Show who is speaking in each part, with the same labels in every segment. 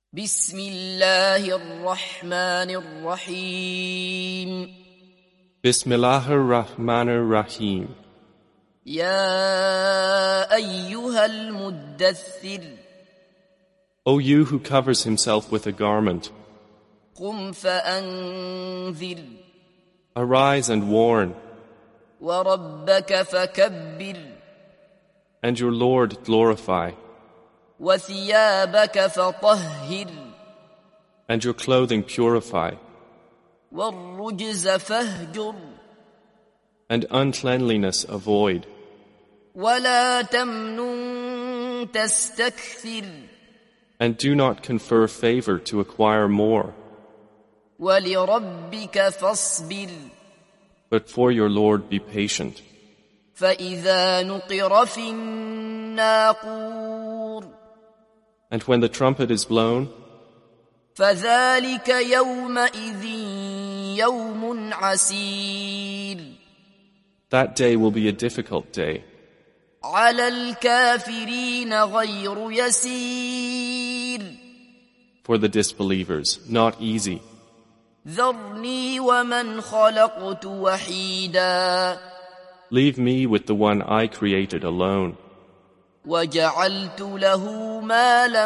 Speaker 1: بسم الله الرحمن الرحيم
Speaker 2: Bismillahir Rahmanir Rahim.
Speaker 1: يا أيها المدثر
Speaker 2: O you who covers himself with a garment,
Speaker 1: قم فأنذر
Speaker 2: arise and warn,
Speaker 1: وربك فكبر
Speaker 2: and your Lord glorify,
Speaker 1: وثيابك فطهر
Speaker 2: and your clothing purify,
Speaker 1: والرجز فاهجر
Speaker 2: and uncleanliness avoid,
Speaker 1: ولا تمنن تستكثر
Speaker 2: and do not confer favor to acquire more,
Speaker 1: ولربك فاصبر
Speaker 2: but for your Lord be patient.
Speaker 1: فإذا نقر في الناقور
Speaker 2: And when the trumpet is blown,
Speaker 1: فذلك يومئذ يوم عسير
Speaker 2: that day will be a difficult day.
Speaker 1: على الكافرين غير يسير
Speaker 2: For the disbelievers, not easy.
Speaker 1: ذرني ومن خلقت وحيدا
Speaker 2: Leave me with the one I created alone,
Speaker 1: وجعلت له مالا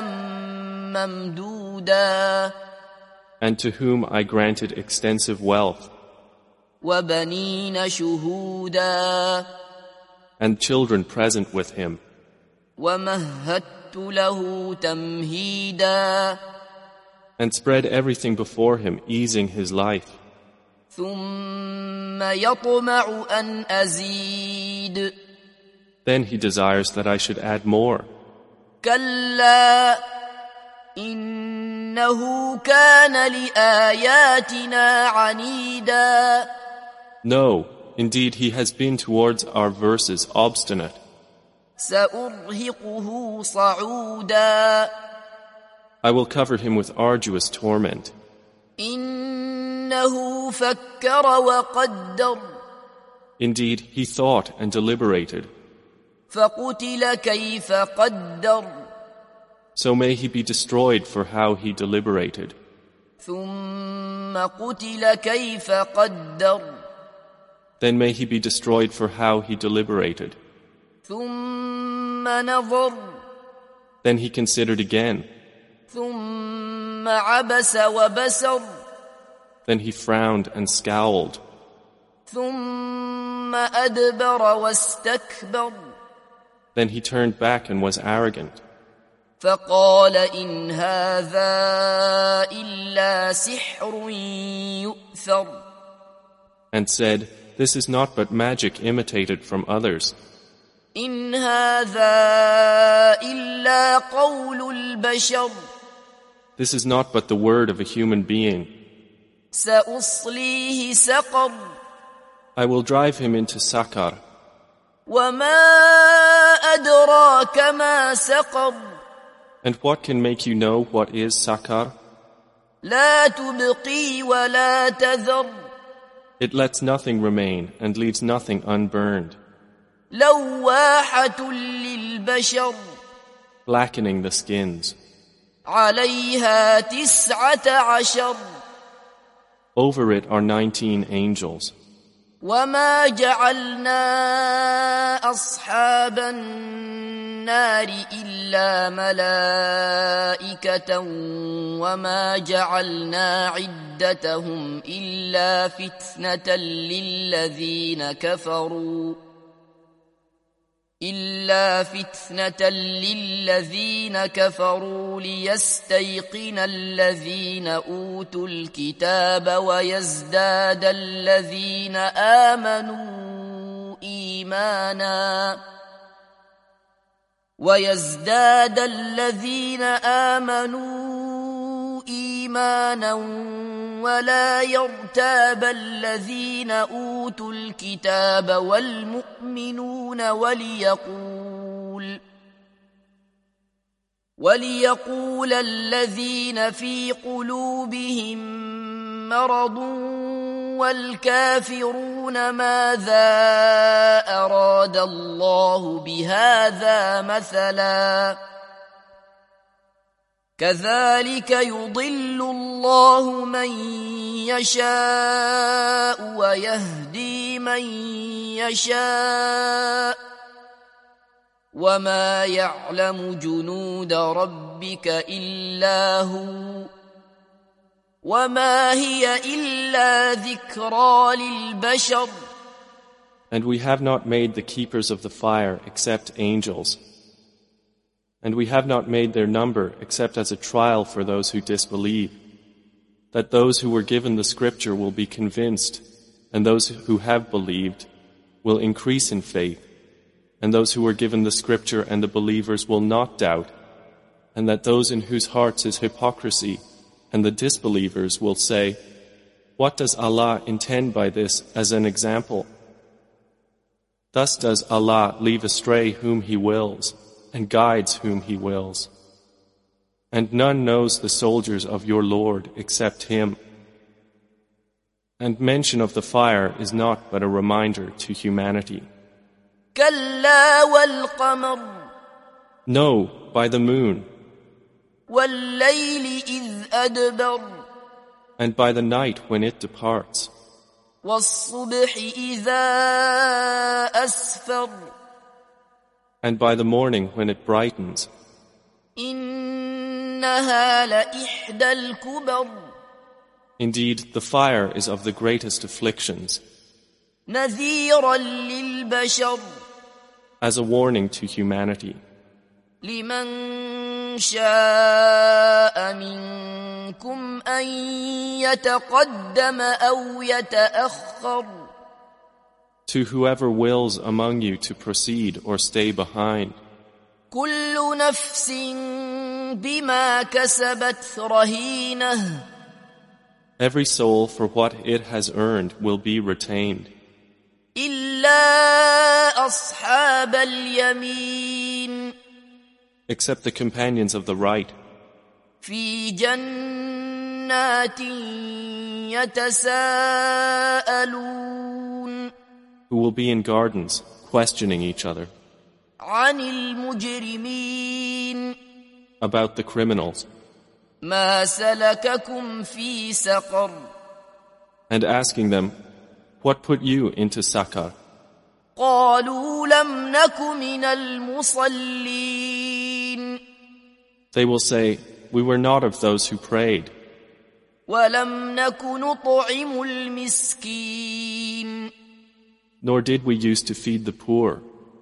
Speaker 1: ممدودا
Speaker 2: and to whom I granted extensive wealth,
Speaker 1: وبنين شهودا
Speaker 2: and children present with him,
Speaker 1: ومهدت له تمهيدا
Speaker 2: and spread everything before him, easing his life.
Speaker 1: ثم يطمع أن أزيد
Speaker 2: Then he desires that I should add more.
Speaker 1: كلا إنه كان لآياتنا عنيدا
Speaker 2: No, indeed he has been towards our verses obstinate.
Speaker 1: سأرهقه صعودا
Speaker 2: I will cover him with arduous torment.
Speaker 1: إنه فكر وقدر
Speaker 2: Indeed, he thought and deliberated.
Speaker 1: فقتل كيف قدر
Speaker 2: So may he be destroyed for how he deliberated.
Speaker 1: ثم قتل كيف قدر
Speaker 2: Then may he be destroyed for how he deliberated.
Speaker 1: ثم نظر
Speaker 2: Then he considered again.
Speaker 1: ثم عبس وبسر
Speaker 2: Then he frowned and scowled.
Speaker 1: ثم أدبر واستكبر
Speaker 2: Then he turned back and was arrogant.
Speaker 1: فقال إن هذا إلا سحر يؤثر
Speaker 2: And said, "This is not but magic imitated from others.
Speaker 1: إن هذا إلا قول البشر
Speaker 2: This is not but the word of a human being.
Speaker 1: سأصليه سقر
Speaker 2: I will drive him into Sakar.
Speaker 1: وما أدراك ما سقر
Speaker 2: And what can make you know what is Sakar?
Speaker 1: لا تبقي ولا تذر
Speaker 2: It lets nothing remain and leaves nothing unburned,
Speaker 1: لواحة للبشر
Speaker 2: blackening the skins.
Speaker 1: عليها 19
Speaker 2: Over it are 19 angels.
Speaker 1: وما جعلنا أصحاب النار إلا ملائكة وما جعلنا عدتهم إلا فتنة للذين كفروا ليستيقن الذين أوتوا الكتاب ويزداد الذين آمنوا إيمانا ولا يرتاب الذين أوتوا الكتاب والمؤمنون وليقول الذين في قلوبهم مرض والكافرون ماذا أراد الله بهذا مثلا كذلك يضل الله من يشاء ويهدي من يشاء وما يعلم جنود ربك إلا هو وما هي إلا ذكرى للبشر.
Speaker 2: And we have not made the keepers of the fire except angels. And we have not made their number except as a trial for those who disbelieve, that those who were given the scripture will be convinced, and those who have believed will increase in faith, and those who were given the scripture and the believers will not doubt, and that those in whose hearts is hypocrisy and the disbelievers will say, "What does Allah intend by this as an example?" Thus does Allah leave astray whom He wills, and guides whom He wills. And none knows the soldiers of your Lord except Him. And mention of the fire is not but a reminder to humanity.
Speaker 1: كلا والقمر
Speaker 2: No, by the moon,
Speaker 1: والليل إذ أدبر
Speaker 2: and by the night when it departs,
Speaker 1: والصبح إذا أسفر
Speaker 2: and by the morning when it brightens.
Speaker 1: إنها لإحدى الكبر
Speaker 2: Indeed, the fire is of the greatest afflictions,
Speaker 1: نذيرا للبشر
Speaker 2: as a warning to humanity.
Speaker 1: لمن شاء منكم أن يتقدم أو يتأخر
Speaker 2: To whoever wills among you to proceed or stay behind.
Speaker 1: كل نفس بما كسبت رهينة
Speaker 2: Every soul for what it has earned will be retained,
Speaker 1: إلا أصحاب اليمين
Speaker 2: except the companions of the right,
Speaker 1: في جنات يتساءلون
Speaker 2: who will be in gardens, questioning each other
Speaker 1: عن المجرمين
Speaker 2: about the criminals,
Speaker 1: ما سلككم في سقر
Speaker 2: and asking them, "What put you into Sakar?"
Speaker 1: قالوا لم نك من المصلين
Speaker 2: They will say, "We were not of those who prayed,
Speaker 1: ولم نك نطعم المسكين
Speaker 2: nor did we use to feed the poor,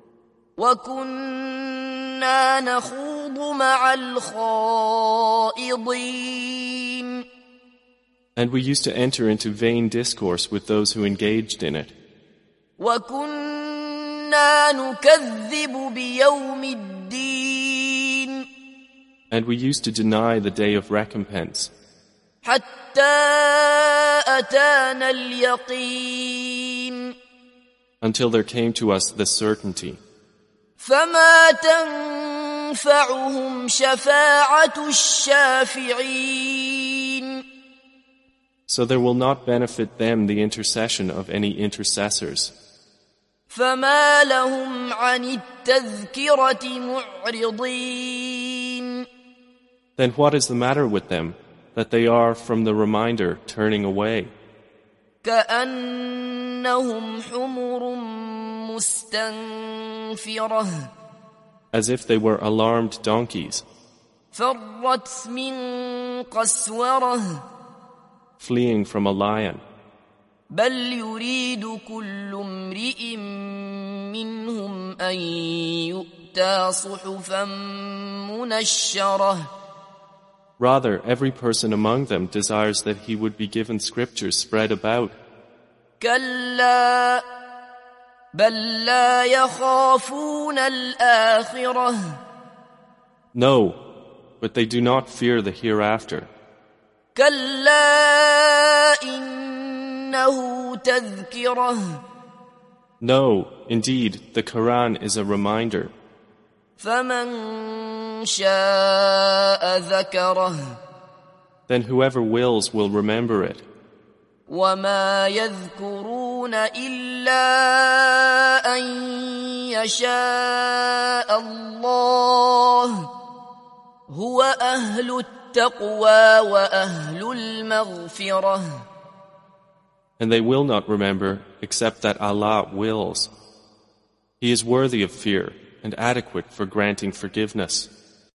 Speaker 1: وكنا نخوض مع الخائضين
Speaker 2: and we used to enter into vain discourse with those who engaged in it,
Speaker 1: وكنا نكذب بيوم الدين
Speaker 2: and we used to deny the day of recompense,
Speaker 1: حتى أتانا اليقين
Speaker 2: until there came to us the certainty.
Speaker 1: فما تنفعهم شفاعة الشافعين
Speaker 2: So there will not benefit them the intercession of any intercessors.
Speaker 1: فما لهم عن التذكرة معرضين
Speaker 2: Then what is the matter with them, that they are from the reminder turning away,
Speaker 1: كأنهم حمر مستنفرة
Speaker 2: as if they were alarmed donkeys,
Speaker 1: فرت من قسورة
Speaker 2: fleeing from a lion?
Speaker 1: بل يريد كل امرئ منهم أن يؤتى صحفا منشرة
Speaker 2: Rather, every person among them desires that he would be given scriptures spread about.
Speaker 1: كلا بل لا يخافون الآخرة
Speaker 2: No, but they do not fear the hereafter.
Speaker 1: كلا إنه تذكرة
Speaker 2: No, indeed, the Quran is a reminder.
Speaker 1: فمن شاء ذكره
Speaker 2: Then whoever wills will remember it.
Speaker 1: وما يذكرون إلا أن يشاء الله هو أهل التقوى وأهل المغفرة.
Speaker 2: And they will not remember except that Allah wills. He is worthy of fear and adequate for granting forgiveness.